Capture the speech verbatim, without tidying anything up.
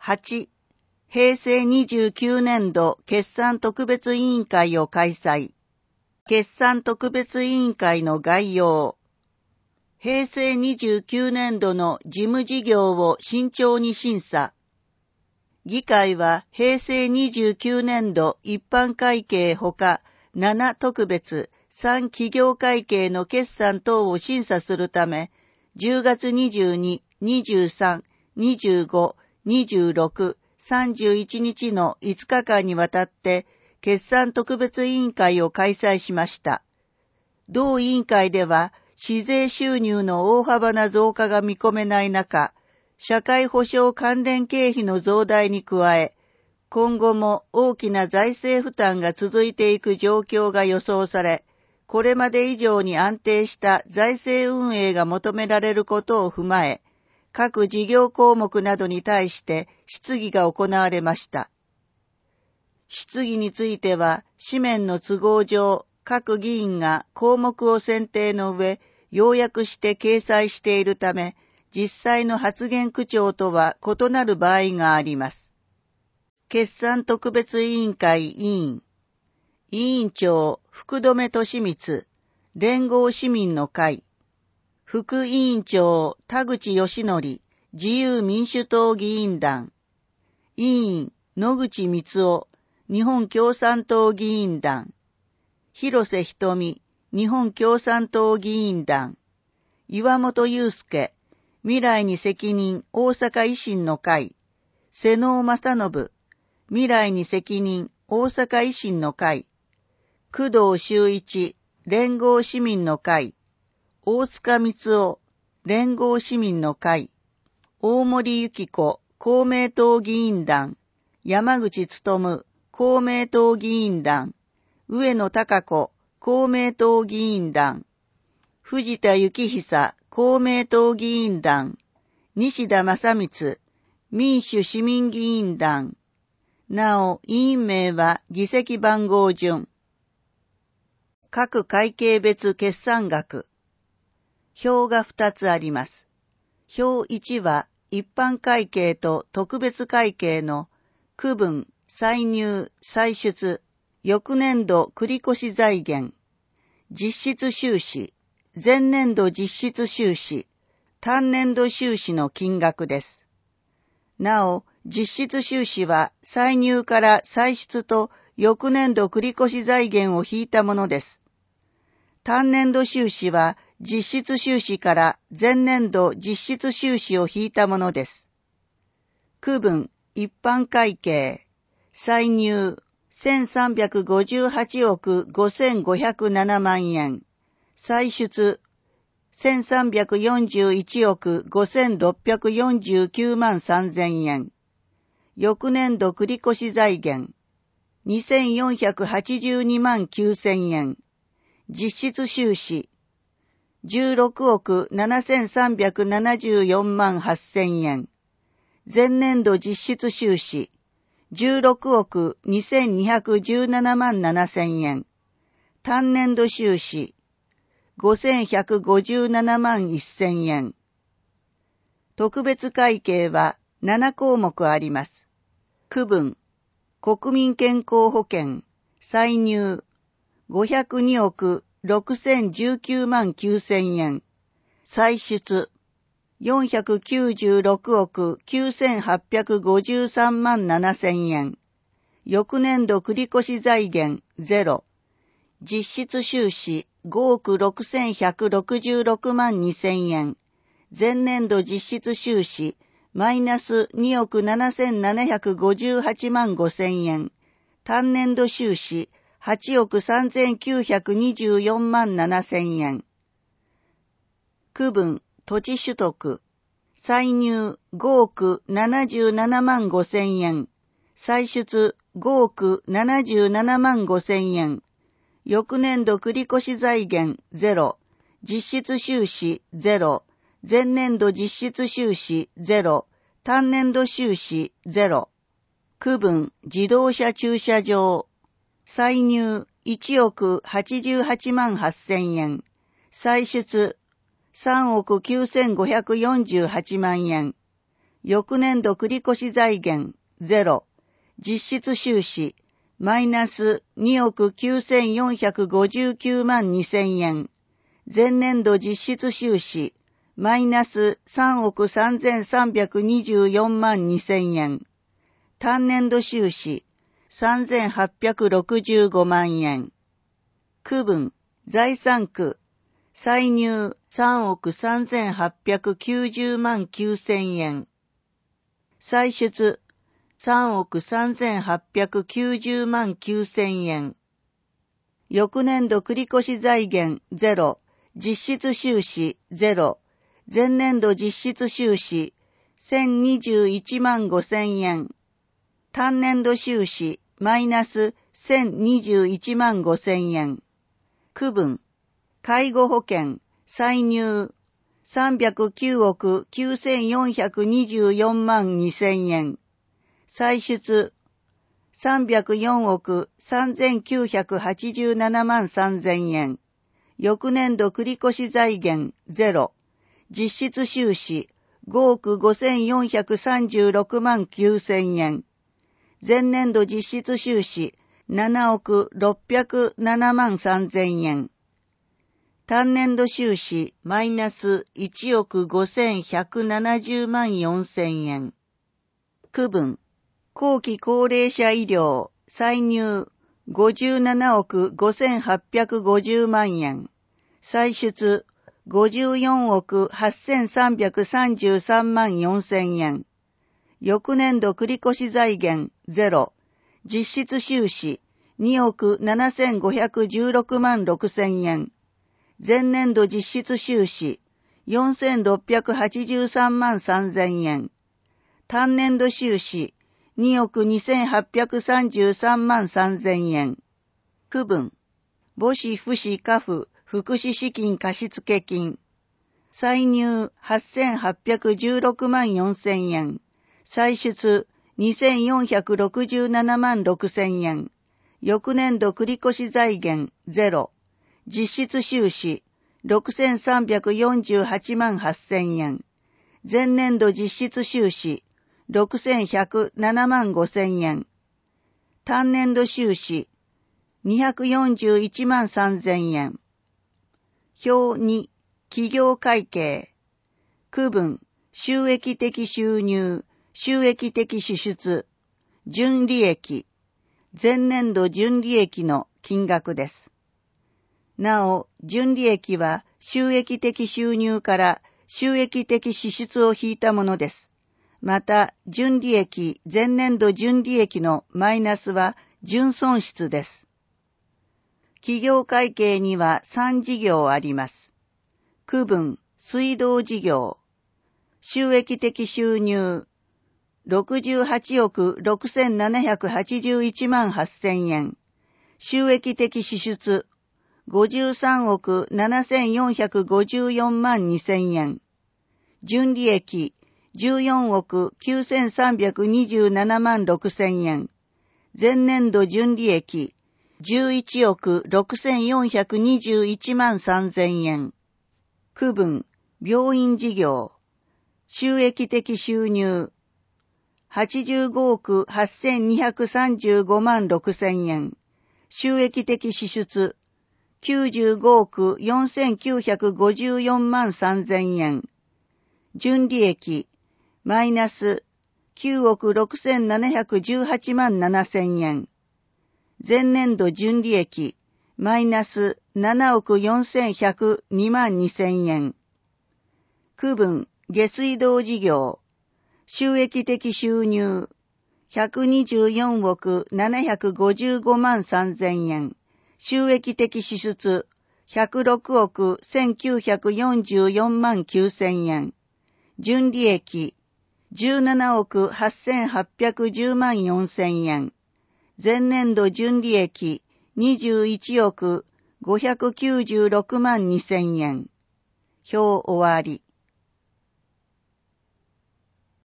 はち、平成にじゅうきゅうねんど決算特別委員会を開催。決算特別委員会の概要。平成にじゅうきゅうねんどの事務事業を慎重に審査。議会は平成にじゅうきゅうねんど一般会計ほかなな特別さん企業会計の決算等を審査するため、じゅうがつにじゅうに、にじゅうさん、にじゅうご、にじゅうろく、さんじゅういちにちのいつかかんにわたって決算特別委員会を開催しました。同委員会では、市税収入の大幅な増加が見込めない中、社会保障関連経費の増大に加え、今後も大きな財政負担が続いていく状況が予想され、これまで以上に安定した財政運営が求められることを踏まえ、各事業項目などに対して質疑が行われました。質疑については、紙面の都合上、各議員が項目を選定の上、要約して掲載しているため、実際の発言口調とは異なる場合があります。決算特別委員会委員、委員長福留利光、連合市民の会、副委員長田口義則、自由民主党議員団、委員野口光夫、日本共産党議員団、広瀬瞳、日本共産党議員団、岩本祐介、未来に責任大阪維新の会、瀬能正信、未来に責任大阪維新の会、工藤修一、連合市民の会、大塚光夫、連合市民の会、大森幸子、公明党議員団、山口努、公明党議員団、上野貴子、公明党議員団、藤田幸久、公明党議員団、西田正光、民主市民議員団。なお、委員名は議席番号順。各会計別決算額。表がふたつあります。表いちは一般会計と特別会計の区分、歳入、歳出、翌年度繰越財源、実質収支、前年度実質収支、単年度収支の金額です。なお、実質収支は歳入から歳出と翌年度繰越財源を引いたものです。単年度収支は実質収支から前年度実質収支を引いたものです。区分、一般会計、歳入、せんさんびゃくごじゅうはちおくごせんごひゃくななまんえん、歳出、せんさんびゃくよんじゅういちおくごせんろっぴゃくよんじゅうきゅうまんさんぜんえん、翌年度繰越財源、にせんよんひゃくはちじゅうにまんきゅうせんえん、実質収支、じゅうろくおくななせんさんびゃくななじゅうよんまんはっせんえん、前年度実質収支、じゅうろくおくにせんにひゃくじゅうななまんななせんえん、単年度収支、ごせんひゃくごじゅうななまんせんえん。特別会計はななこうもくあります。区分、国民健康保険、歳入、ごひゃくにおくろくせんじゅうきゅうまんきゅうせんえん、歳出、よんひゃくきゅうじゅうろくおくきゅうせんはっぴゃくごじゅうさんまんななせんえん、翌年度繰越財源ゼロ、実質収支ごおくろくせんひゃくろくじゅうろくまんにせんえん、前年度実質収支マイナスにおくななせんななひゃくごじゅうはちまんごせんえん、単年度収支はちおくさんぜんきゅうひゃくにじゅうよんまんななせんえん。区分、土地取得、歳入ごおくななじゅうななまんごせんえん、歳出ごおくななじゅうななまんごせんえん、翌年度繰越財源ゼロ、実質収支ゼロ、前年度実質収支ゼロ、単年度収支ゼロ。区分、自動車駐車場、歳入いちおくはちじゅうはちまんはっせんえん、歳出さんおくきゅうせんごひゃくよんじゅうはちまんえん、 翌年度繰越財源ゼロ、実質収支マイナスにおくきゅうせんよんひゃくごじゅうきゅうまんにせんえん、前年度実質収支マイナスさんおくさんぜんさんびゃくにじゅうよんまんにせんえん、単年度収支さんぜんはっぴゃくろくじゅうごまんえん、区分財産区歳入さんおくさんぜんはっぴゃくきゅうじゅうまんきゅうせんえん、歳出さんおくさんぜんはっぴゃくきゅうじゅうまんきゅうせんえん、翌年度繰越財源ゼロ、実質収支ゼロ、前年度実質収支せんにじゅういちまんごせんえん、単年度収支マイナスせんにじゅういちまんごせんえん、区分介護保険歳入さんびゃくきゅうおくきゅうせんよんひゃくにじゅうよんまんにせんえん、歳出さんびゃくよんおくさんぜんきゅうひゃくはちじゅうななまんさんぜんえん、翌年度繰越財源ゼロ、実質収支ごおくごせんよんひゃくさんじゅうろくまんきゅうせんえん、前年度実質収支ななおくろっぴゃくななまんさんぜんえん、単年度収支マイナスいちおくごせんひゃくななじゅうまんよんせんえん、区分後期高齢者医療歳入ごじゅうななおくごせんはっぴゃくごじゅうまんえん、歳出ごじゅうよんおくはっせんさんびゃくさんじゅうさんまんよんせんえん、翌年度繰越財源ゼロ、実質収支におくななせんごひゃくじゅうろくまんろくせんえん、前年度実質収支よんせんろっぴゃくはちじゅうさんまんさんぜんえん、単年度収支におくにせんはっぴゃくさんじゅうさんまんさんぜんえん、区分母子父子家父福祉資金貸付金歳入はっせんはっぴゃくじゅうろくまんよんせんえん、歳出にせんよんひゃくろくじゅうななまんろくせんえん、翌年度繰越財源ゼロ、実質収支ろくせんさんびゃくよんじゅうはちまんはっせんえん、前年度実質収支ろくせんひゃくななまんごせんえん、単年度収支にひゃくよんじゅういちまんさんぜんえん。表に企業会計区分収益的収入収益的支出純利益前年度純利益の金額です。なお、純利益は収益的収入から収益的支出を引いたものです。また、純利益、前年度純利益のマイナスは純損失です。企業会計にはさん事業あります。区分、水道事業。収益的収入、ろくじゅうはちおくろくせんななひゃくはちじゅういちまんはっせんえん。収益的支出、ごじゅうさんおくななせんよんひゃくごじゅうよんまんにせんえん。純利益、じゅうよんおくきゅうせんさんびゃくにじゅうななまんろくせんえん。前年度純利益、じゅういちおくろくせんよんひゃくにじゅういちまんさんぜんえん。区分、病院事業。収益的収入、はちじゅうごおくはっせんにひゃくさんじゅうごまんろくせんえん。収益的支出、きゅうじゅうごおくよんせんきゅうひゃくごじゅうよんまんさんぜんえん。純利益、マイナスきゅうおくろくせんななひゃくじゅうはちまんななせんえん。前年度純利益、マイナスななおくよんせんひゃくにまんにせんえん。区分、下水道事業。収益的収入、ひゃくにじゅうよんおくななひゃくごじゅうごまんさんぜんえん。収益的支出、ひゃくろくおくせんきゅうひゃくよんじゅうよんまんきゅうせんえん。純利益、じゅうななおくはっせんはっぴゃくじゅうまんよんせんえん。前年度純利益、にじゅういちおくごひゃくきゅうじゅうろくまんにせんえん。表終わり。